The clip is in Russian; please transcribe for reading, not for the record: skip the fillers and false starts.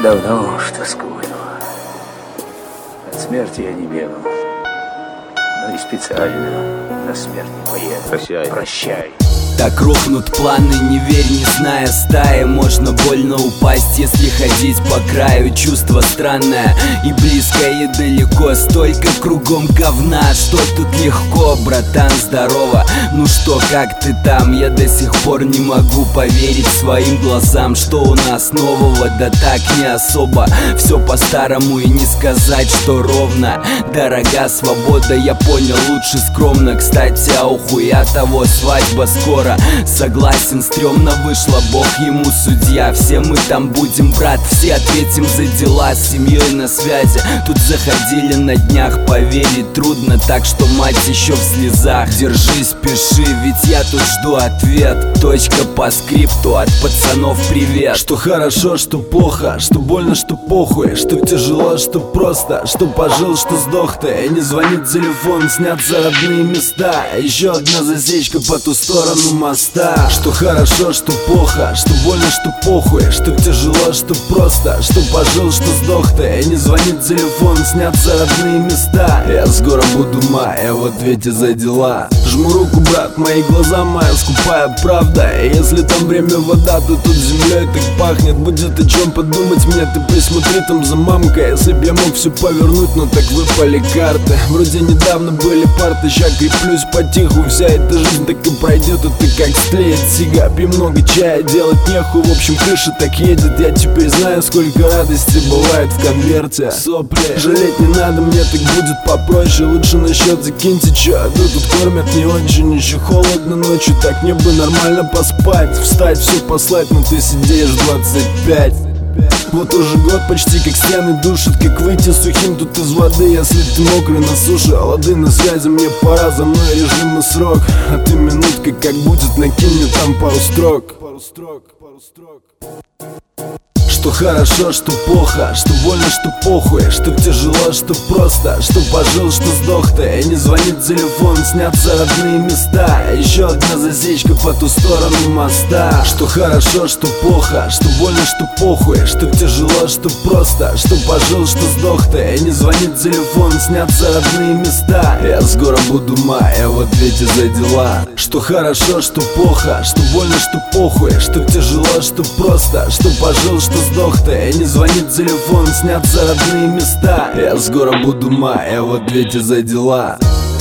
давно уж тоскую. От смерти я не бегал, но и специально на смерть не поеду. Прощай. Прощай. Так рухнут планы, не верь, не зная стаи. Можно больно упасть, если ходить по краю. Чувство странное и близкое, и далеко. Столько кругом говна, что тут легко. Братан, здорово, ну что, как ты там? Я до сих пор не могу поверить своим глазам. Что у нас нового, да так не особо. Все по-старому и не сказать, что ровно. Дорога свобода, я понял, лучше скромно. Кстати, а у хуя того свадьба скоро. Согласен, стрёмно вышло, бог ему судья. Все мы там будем, брат, все ответим за дела. С семьей на связи, тут заходили на днях. Поверить трудно, так что мать еще в слезах. Держись, пиши, ведь я тут жду ответ. Точка по скрипту, от пацанов привет. Что хорошо, что плохо, что больно, что похуй, что тяжело, что просто, что пожил, что сдох ты. Не звонит телефон, снятся родные места. Еще одна засечка по ту сторону моста. Что хорошо, что плохо, что больно, что похуй, что тяжело, что просто, что пожил, что сдох ты. Не звонит телефон, снятся родные места. Я скоро буду мая в ответе за дела. Жму руку, брат, мои глаза, моя скупая правда. И если там время вода, то тут землей так пахнет. Будет о чем подумать мне, ты присмотри там за мамкой. Если б я мог все повернуть, но так выпали карты. Вроде недавно были парты, ща креплюсь потиху. Вся эта жизнь так и пройдет, и ты как склеит сига. Пей много чая, делать нехуй, в общем крыша так едет. Я теперь знаю, сколько радости бывает в конверте. Сопли, жалеть не надо, мне так будет попроще. Лучше на счет закиньте чё, а то тут кормят не очень. Еще холодно ночью, так мне бы нормально поспать. Встать, все послать, но ты сидишь 25. Вот уже год почти как стены душат. Как выйти сухим тут из воды, если ты мокрый на суше. А лады на связи, мне пора, за мной режим и срок. А ты минутка, как будет, накинь мне там пару строк. Что хорошо, что плохо, что больно, что похуй, что тяжело, что просто, что пожил, что сдох ты. Не звонит телефон, снятся родные места. Еще одна засечка по ту сторону моста. Что хорошо, что плохо, что больно, что похуй, что тяжело, что просто, что пожил, что сдох ты. Не звонит телефон, снятся родные места. Я скоро буду мая в ответе за дела. Что хорошо, что плохо, что больно, что похуй, что тяжело, что просто, что пожил, что сдох ты. Не звонит телефон, снятся родные места. Я скоро буду мая в ответе за дела.